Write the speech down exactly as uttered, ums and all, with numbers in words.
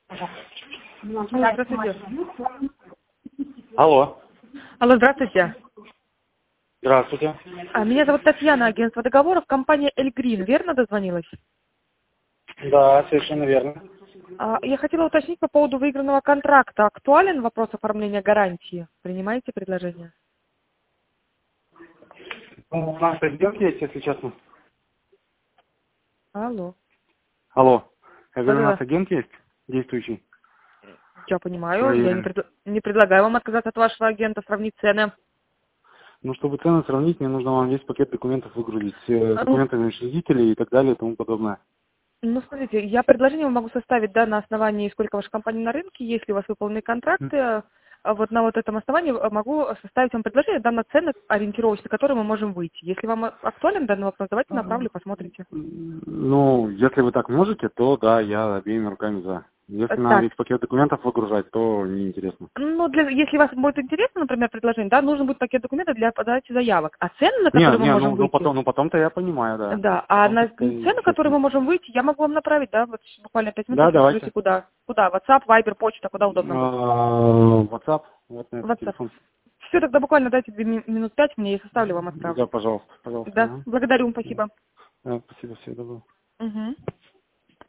Алло, здравствуйте. Алло. Алло, здравствуйте. Здравствуйте. А, Меня зовут Татьяна, агентство договоров, компания Эльгрин. Верно дозвонилась? Да, совершенно верно. А, Я хотела уточнить по поводу выигранного контракта. Актуален вопрос оформления гарантии? Принимаете предложение? Ну, у нас агент есть, если честно. Алло. Алло. Я говорю, у нас Да-да-да. агент есть действующий. Я понимаю. Я не, Проверен. пред- не предлагаю вам отказаться от вашего агента, сравнить цены. Ну, чтобы цены сравнить, мне нужно вам весь пакет документов выгрузить. Э, А, ну, Документы на учредителей и так далее и тому подобное. Ну, смотрите, я предложение вам могу составить, да, на основании, сколько вашей компании на рынке, если у вас выполнены М. контракты, а вот на вот этом основании э, могу составить вам предложение, да, на цены ориентировочно, на которые мы можем выйти. Если вам актуален данный вопрос, давайте направлю, посмотрите. Ну, если вы так можете, то да, я обеими руками за. Э, Если надо Так, весь пакет документов выгружать, то неинтересно. ну, для, если вас будет интересно, например, предложение, да, нужен будет пакет документов для подачи заявок. А цены, на Не, которые мы не, можем ну, ну выйти, потом, ну потом-то я понимаю, да. да, а Потом-то на это цены, на которые естественно. мы можем выйти, я могу вам направить, да, вот буквально пять минут, Да, вы давайте. скажите, куда, куда, WhatsApp, Viber, почта, куда удобно будет. А, WhatsApp, вот на этот WhatsApp. телефон. Все, тогда буквально дайте две ми- минут пять мне, я составлю, вам Да, отправлю. пожалуйста, пожалуйста. Да, Ага. благодарю, спасибо. Да, спасибо, всего доброго. Угу.